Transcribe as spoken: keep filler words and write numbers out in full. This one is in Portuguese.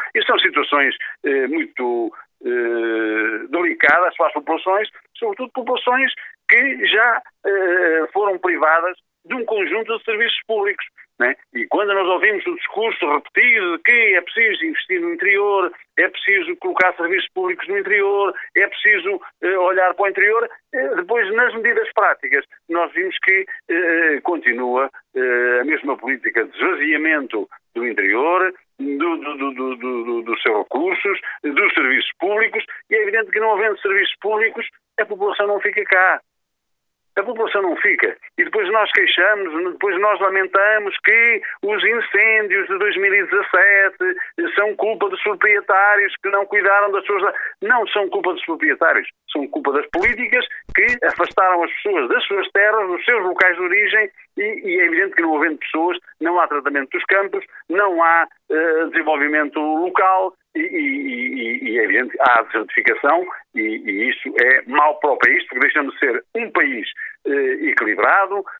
E são situações eh, muito eh, delicadas para as populações, sobretudo populações que já eh, foram privadas de um conjunto de serviços públicos. Né? E quando nós ouvimos o discurso repetido de que é preciso investir no interior, é preciso colocar serviços públicos no interior, é preciso eh, olhar para o interior, eh, depois nas medidas práticas nós vimos que eh, continua eh, a mesma política de esvaziamento do interior, do, do, do, do, do, dos seus recursos, dos serviços públicos, e é evidente que não havendo serviços públicos a população não fica cá. A população não fica. E depois nós queixamos, depois nós lamentamos que os incêndios de dois mil e dezassete são culpa dos proprietários que não cuidaram das suas... Não são culpa dos proprietários, são culpa das políticas que afastaram as pessoas das suas terras, dos seus locais de origem, e, e é evidente que não havendo pessoas, não há tratamento dos campos, não há uh, desenvolvimento local, e, e, e é evidente que há desertificação, e, e isso é mau para o país, porque deixamos de ser um país eh, equilibrado,